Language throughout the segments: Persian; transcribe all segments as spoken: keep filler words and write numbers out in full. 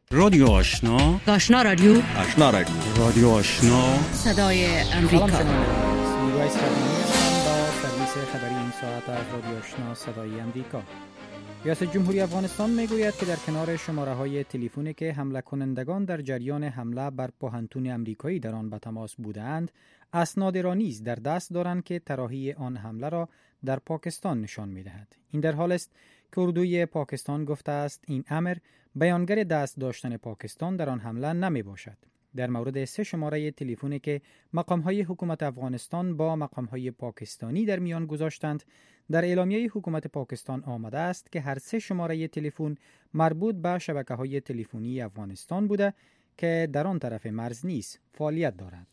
رادیو آشنا، آشنا رادیو، آشنا رادیو، رادیو آشنا، صدای امریکا. نیروی سرمایه با سرویس خبری این ساعت از رادیو آشنا صدای امریکا. ریاست جمهوری افغانستان میگوید که در کنار شماره های تلفنی که حمله کنندگان در جریان حمله بر پوهنتون امریکایی در آن به تماس بودند، اسناد را نیز در دست دارند که طراحی آن حمله را در پاکستان نشان می‌دهد. این در حال است که اردوی پاکستان گفته است این امر بیانگر دست داشتن پاکستان در آن حمله نمی باشد. در مورد سه شماره تلفنی که مقام‌های حکومت افغانستان با مقام‌های پاکستانی در میان گذاشتند، در اعلامیه حکومت پاکستان آمده است که هر سه شماره تلفن مربوط به شبکه‌های تلفنی افغانستان بوده که در آن طرف مرز نیز فعالیت دارد.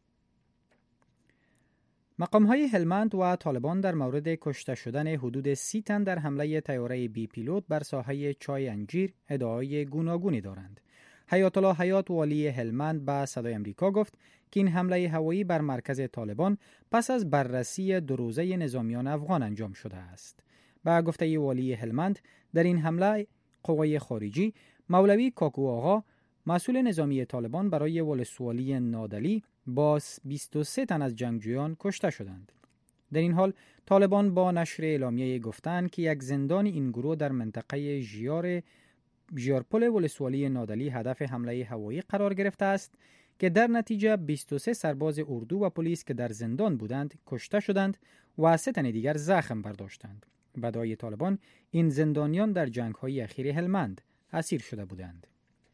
مقام‌های هلمند و طالبان در مورد کشته شدن حدود سی تن در حمله طیاره بی پیلوت بر ساحه چای انجیر ادعای گوناگونی دارند. حیات الله حیات والی هلمند به صدای امریکا گفت که این حمله هوایی بر مرکز طالبان پس از بررسی دو روزه نظامیان افغان انجام شده است. به گفته والی هلمند، در این حمله قوای خارجی مولوی کاکو آقا مسئول نظامی طالبان برای ولسوالی نادلی با بیست و سه تن از جنگجویان کشته شدند. در این حال طالبان با نشر اعلامیه گفتند که یک زندان این گروه در منطقه ژیار ژیارپل ولسوالی نادلی هدف حمله هوایی قرار گرفته است که در نتیجه بیست و سه سرباز اردو و پلیس که در زندان بودند کشته شدند و سه تن دیگر زخم برداشتند. به ادعای طالبان این زندانیان در جنگ‌های اخیر هلمند اسیر شده بودند.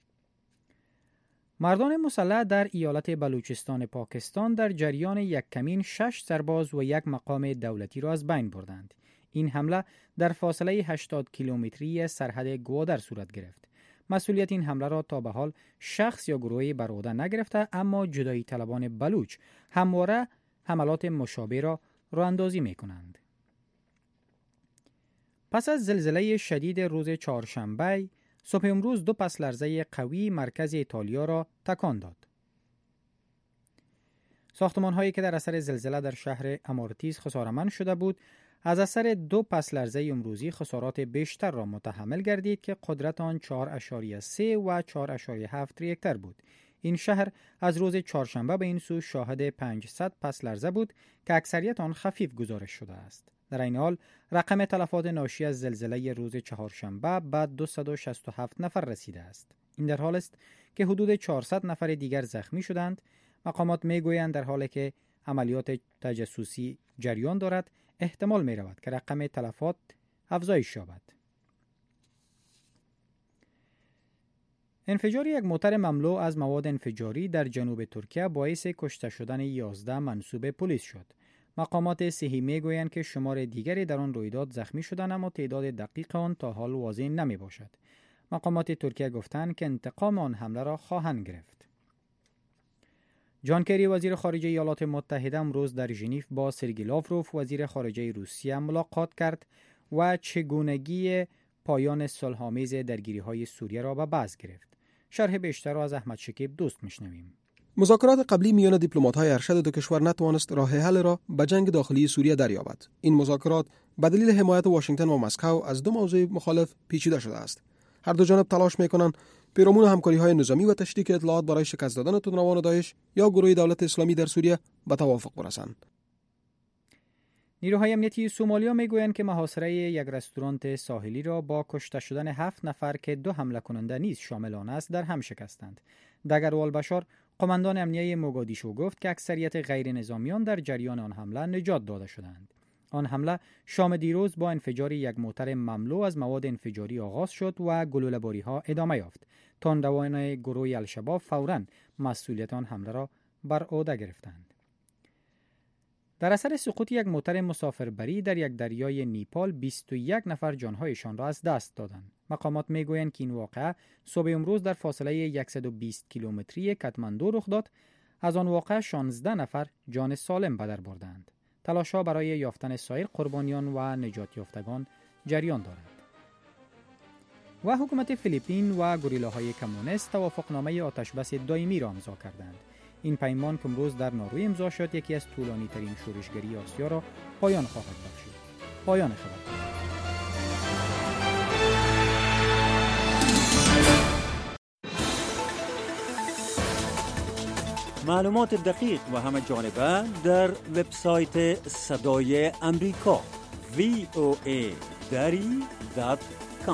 مردان مسلح در ایالت بلوچستان پاکستان در جریان یک کمین شش سرباز و یک مقام دولتی را از بین بردند. این حمله در فاصله هشتاد کیلومتری سرحد گوادر صورت گرفت. مسئولیت این حمله را تا به حال شخص یا گروهی بر عهده نگرفته، اما جدایی طلبان بلوچ همواره حملات مشابه را راه‌اندازی می‌کنند. پس از زلزله شدید روز چهارشنبه، صبح امروز دو پس لرزه قوی مرکز ایتالیا را تکان داد. ساختمان‌هایی که در اثر زلزله در شهر امارتیز خساره‌مند شده بود، از اثر دو پس لرزه امروزی خسارات بیشتر را متحمل گردید که قدرت آن چهار اشاریه سه و چهار اشاریه هفت ریکتر بود. این شهر از روز چهارشنبه به این سو شاهد پانصد پس لرزه بود که اکثریت آن خفیف گزارش شده است. در این حال رقم تلفات ناشی از زلزله روز چهارشنبه به دویست و شصت و هفت نفر رسیده است. این در حال است که حدود چهارصد نفر دیگر زخمی شدند. مقامات میگویند در حالی که عملیات تجسسی جریان دارد، احتمال می رود که رقم تلفات افزایش یابد. انفجار یک موتر مملو از مواد انفجاری در جنوب ترکیه باعث کشته شدن یازده منصوب پلیس شد. مقامات صحی میگویند که شمار دیگری در آن رویداد زخمی شدند، اما تعداد دقیق آن تا حال واضح نمی باشد. مقامات ترکیه گفتند که انتقام آن حمله را خواهند گرفت. جان کری وزیر خارجه ایالات متحده امروز در ژنو با سرگئی لاوروف وزیر خارجه روسیه ملاقات کرد و چگونگی پایان صلح‌آمیز درگیری‌های سوریه را به بحث گرفت. شرح بیشتر را از احمد شکیب دوست میشنویم. مذاکرات قبلی میان دیپلمات‌های ارشد دو کشور نتوانست راه حل را به جنگ داخلی سوریه دریابد. این مذاکرات به دلیل حمایت واشنگتن و مسکو از دو موضوع مخالف پیچیده شده است. هر دو جانب تلاش می‌کنند پیرامون همکاری‌های نظامی و تشریک اطلاعات برای شکست دادن تندروان داعش یا گروه دولت اسلامی در سوریه به توافق برسند. نیروهای امنیتی سومالیا میگویند که محاصره یک رستوران ساحلی را با کشته شدن هفت نفر که دو حمله کننده نیز شامل آن است در هم شکستند. دگروال بشار، قماندان امنیه موگادیشو، گفت که اکثریت غیر نظامیان در جریان آن حمله نجات داده شدند. آن حمله شام دیروز با انفجار یک موتر مملو از مواد انفجاری آغاز شد و گلوله‌باری‌ها ادامه یافت. تندروان گروه الشباب فوراً مسئولیت آن حمله را بر عهده گرفتند. در اثر سقوط یک موتر مسافربری در یک دریای نیپال، بیست و یک نفر جانهایشان را از دست دادند. مقامات میگویند که این واقعه صبح امروز در فاصله صد و بیست کیلومتری کاتماندو رخ داد. از آن واقعه شانزده نفر جان سالم به در بردند. تلاش‌ها برای یافتن سایر قربانیان و نجات یافتگان جریان دارد. و حکومت فیلیپین و گوریلاهای کمونیست توافقنامه آتشبس دائمی را امضا کردند. این پیمان که امروز در نروژ امضا شد، یکی از طولانی ترین شورشگری آسیا را پایان خواهد بخشید. پایان خبر. معلومات دقیق و همه جانبه در وبسایت صدای امریکا وی او ای دری دات کام.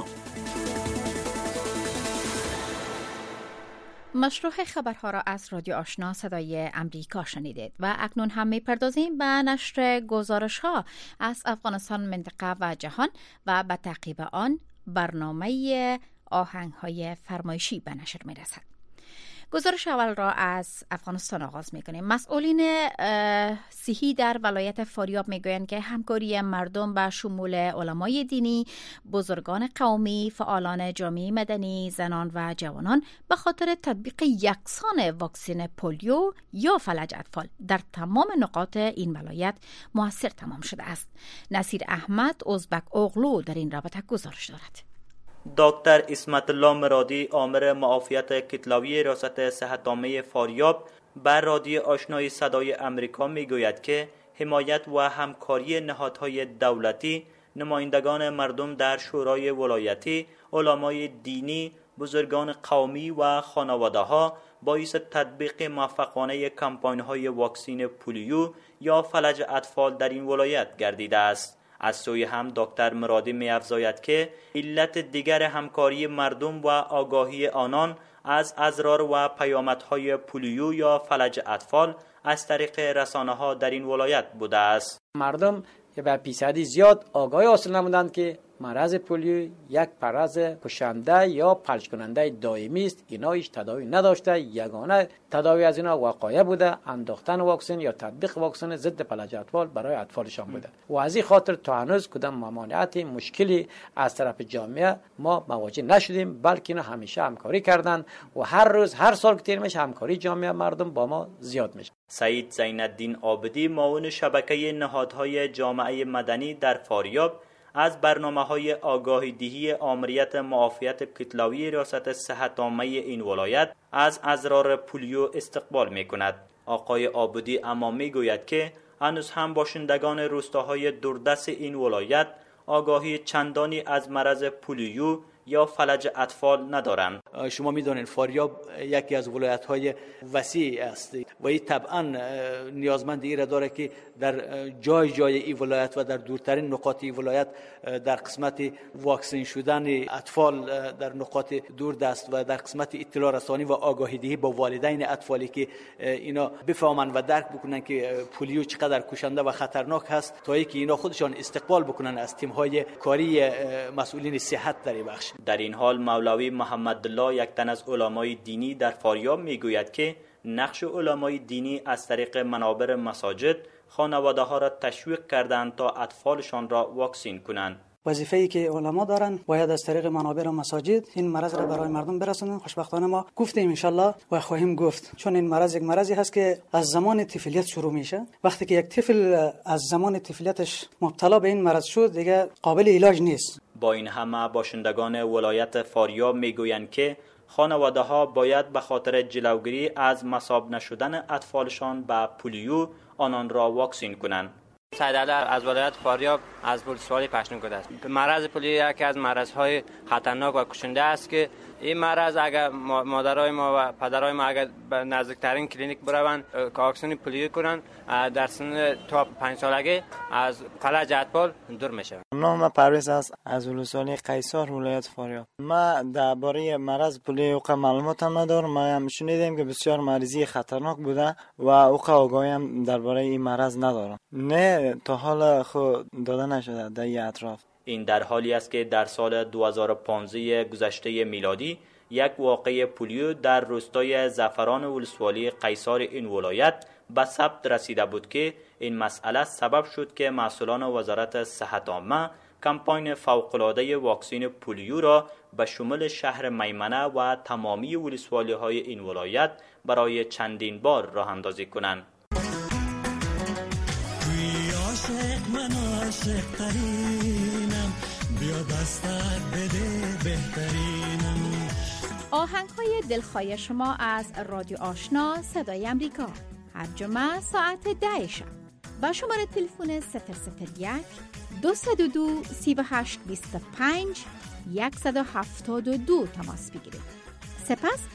مشروع خبرها را از رادیو آشنا صدای امریکا شنیدید و اکنون هم می‌پردازیم به نشر گزارش‌ها از افغانستان، منطقه و جهان و به تعقیب آن برنامه آهنگ‌های فرمایشی به نشر می‌رسد. گزارش اول را از افغانستان آغاز می‌کنیم. مسئولین صحی در ولایت فاریاب میگویند که همکاری مردم به شمول علمای دینی، بزرگان قومی، فعالان جامعه مدنی، زنان و جوانان به خاطر تطبیق یکسان واکسن پولیو یا فلج اطفال در تمام نقاط این ولایت موثر تمام شده است. نصیر احمد ازبک اغلو در این رابطه گزارش دارد. دکتر اسمت الله مرادی، آمر معافیت کتلاوی ریاست صحت عامه فاریاب، بر رادیو آشنای صدای امریکا میگوید که حمایت و همکاری نهادهای دولتی، نمایندگان مردم در شورای ولایتی، علمای دینی، بزرگان قومی و خانواده‌ها باعث تطبیق موفقانه کمپاین‌های واکسن پولیو یا فلج اطفال در این ولایت گردیده است. از سوی هم دکتر مرادی می افزاید که علت دیگر همکاری مردم و آگاهی آنان از اضرار و پیامدهای پولیو یا فلج اطفال از طریق رسانه‌ها در این ولایت بوده است. مردم که به فیصدی زیاد آگاهی حاصل نمودند که مرض پولیو یک مرض کشنده یا فلج کننده دائمی است. اینا هیچ تداوی نداشته، یگانه تداوی از اینا وقایع بوده انداختن واکسن یا تطبیق واکسن ضد فلج اطفال برای اطفالشان بوده و از این خاطر تا هنوز کدام ممانعت مشکلی از طرف جامعه ما مواجه نشدیم، بلکه اینا همیشه همکاری کردند و هر روز هر سال که تیر میشه همکاری جامعه مردم با ما زیاد میشه. سعید زین‌الدین عابدی، معاون شبکه نهادهای جامعه مدنی در فاریاب، از برنامه‌های آگاهی دهی آمریت معافیت کتلاوی ریاست صحت عامه این ولایت از اضرار پولیو استقبال می‌کند. آقای عابدی اما می‌گوید که هنوز هم باشندگان روستاهای دوردست این ولایت آگاهی چندانی از مرض پولیو یا فلج اطفال ندارند. شما می‌دانید فاریاب یکی از ولایت‌های وسیع است و این طبعاً نیازمند این داره که در جای جای این ولایت و در دورترین نقاط این ولایت در قسمت واکسن شدن اطفال در نقاط دوردست و در قسمت اطلاع رسانی و آگاهی دهی با والدین اطفالی که اینا بفهمند و درک بکنن که پولیو چقدر کشنده و خطرناک هست، تا اینکه اینا خودشان استقبال بکنن از تیم‌های کاری مسئولین صحت در این بخش. در این حال مولوی محمد الله، یک تن از علمای دینی در فاریاب، میگوید که نقش علمای دینی از طریق منابر مساجد خانواده‌ها را تشویق کردند تا اطفالشان را واکسین کنند. وظیفه‌ای که علما دارن باید از طریق منابر و مساجد این مرض را برای مردم برسونن. خوشبختانه ما گفتیم ان شاءالله و خواهیم گفت، چون این مرض یک مرضی هست که از زمان طفولیت شروع میشه. وقتی که یک طفل از زمان طفولیتش مبتلا به این مرض شد دیگه قابل علاج نیست. با این همه باشندگان ولایت فاریاب میگویند که خانواده‌ها باید به خاطر جلوگیری از مصاب نشدن اطفالشان به پولیو آنان را واکسین کنند. سعید علی از ولایت فاریاب از ولسوالی پشتون است. مرض پولیو یکی از مرض‌های خطرناک و کشنده است که این مرض اگر مادرای ما و پدرای ما اگر به نزدیکترین کلینیک بروند که واکسن پولیو کنند، در سن تا پنج سالگی از فلج اطفال دور میشه. نام پرویز است از ولسوالی قیصر ولایت فاریاب. ما درباره مرض پولیو معلومات هم ندارم. ما هم شنیدیم که بسیار مریضی خطرناک بوده و اوقا آگاهی هم درباره این مرض ندارم. نه تا حالا خود داده نشده در این اطراف. این در حالی است که در سال دو هزار و پانزده گذشته میلادی یک واقعه پولیو در روستای زعفران ولسوالی قیصر این ولایت به ثبت رسیده بود که این مسئله سبب شد که مسئولان وزارت صحت عامه کمپاین فوق‌العاده واکسن پولیو را به شمول شهر میمنه و تمامی ولسوالی‌های این ولایت برای چندین بار راه اندازی کنند. آهنگ‌های دلخواه شما از رادیو آشنا صدای امریکا هر جمعه ساعت ده شب با شماره تلفن صفر صفر یک دو صفر دو سه هشت دو پنج یک هفت دو تماس بگیرید. سپس